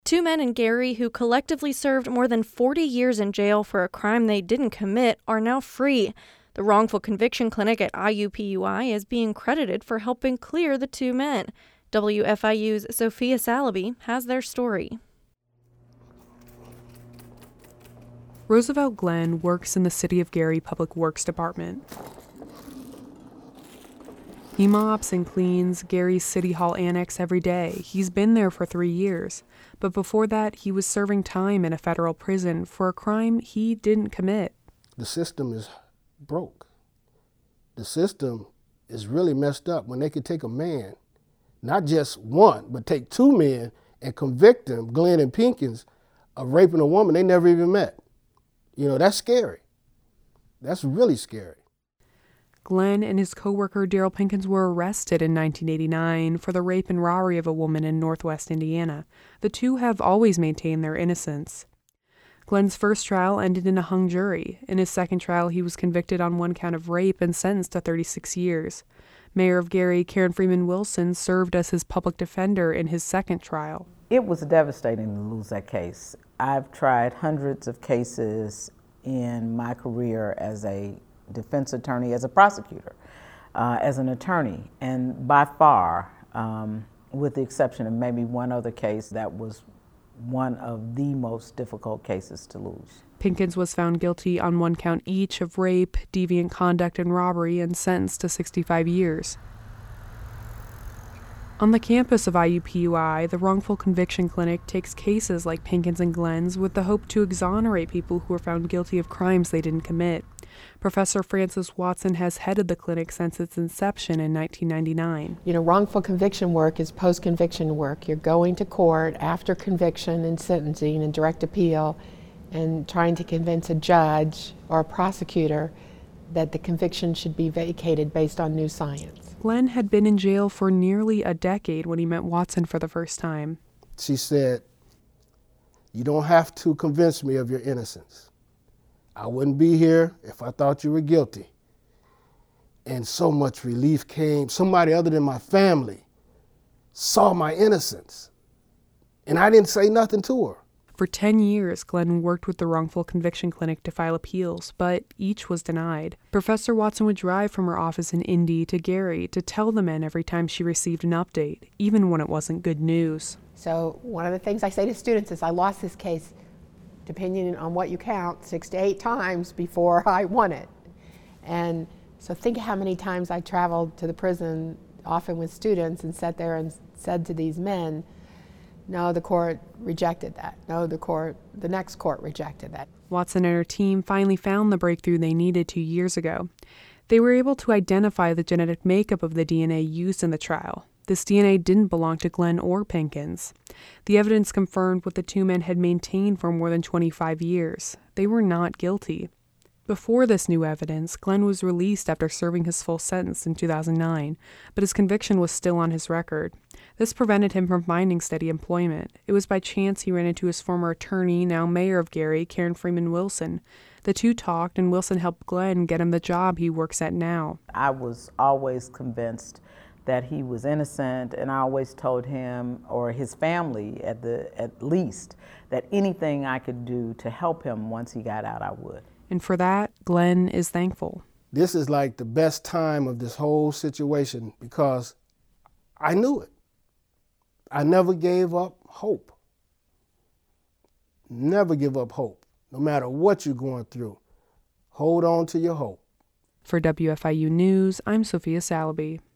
Two men in Gary who collectively served more than 40 years in jail for a crime they didn't commit are now free. The wrongful conviction clinic at IUPUI is being credited for helping clear the two men. WFIU's Sophia Salaby has their story. Roosevelt Glenn works in the City of Gary Public Works Department. He mops and cleans Gary's City Hall Annex every day. He's been there for 3 years. But before that, he was serving time in a federal prison for a crime he didn't commit. The system is broke. The system is really messed up when they could take a man, not just one, but take two men and convict them, Glenn and Pinkins, of raping a woman they never even met. You know, that's scary. That's really scary. Glenn and his co-worker Daryl Pinkins were arrested in 1989 for the rape and robbery of a woman in Northwest Indiana. The two have always maintained their innocence. Glenn's first trial ended in a hung jury. In his second trial, he was convicted on one count of rape and sentenced to 36 years. Mayor of Gary, Karen Freeman Wilson, served as his public defender in his second trial. It was devastating to lose that case. I've tried hundreds of cases in my career as a defense attorney, as a prosecutor, as an attorney, and by far, with the exception of maybe one other case, that was one of the most difficult cases to lose. Pinkins was found guilty on one count each of rape, deviant conduct, and robbery and sentenced to 65 years. On the campus of IUPUI, the Wrongful Conviction Clinic takes cases like Pinkins and Glenn's with the hope to exonerate people who are found guilty of crimes they didn't commit. Professor Frances Watson has headed the clinic since its inception in 1999. You know, wrongful conviction work is post-conviction work. You're going to court after conviction and sentencing and direct appeal and trying to convince a judge or a prosecutor that the conviction should be vacated based on new science. Glenn had been in jail for nearly a decade when he met Watson for the first time. She said, "You don't have to convince me of your innocence. I wouldn't be here if I thought you were guilty." And so much relief came. Somebody other than my family saw my innocence. And I didn't say nothing to her. For 10 years, Glenn worked with the Wrongful Conviction Clinic to file appeals, but each was denied. Professor Watson would drive from her office in Indy to Gary to tell the men every time she received an update, even when it wasn't good news. So one of the things I say to students is I lost this case, depending on what you count, 6 to 8 times before I won it. And so think how many times I traveled to the prison, often with students, and sat there and said to these men, no, the court rejected that. No, the next court rejected that. Watson and her team finally found the breakthrough they needed 2 years ago. They were able to identify the genetic makeup of the DNA used in the trial. This DNA didn't belong to Glenn or Pinkins. The evidence confirmed what the two men had maintained for more than 25 years. They were not guilty. Before this new evidence, Glenn was released after serving his full sentence in 2009, but his conviction was still on his record. This prevented him from finding steady employment. It was by chance he ran into his former attorney, now mayor of Gary, Karen Freeman Wilson. The two talked, and Wilson helped Glenn get him the job he works at now. I was always convinced that he was innocent, and I always told him, or his family at least, that anything I could do to help him once he got out, I would. And for that, Glenn is thankful. This is like the best time of this whole situation because I knew it. I never gave up hope. Never give up hope, no matter what you're going through. Hold on to your hope. For WFIU News, I'm Sophia Salaby.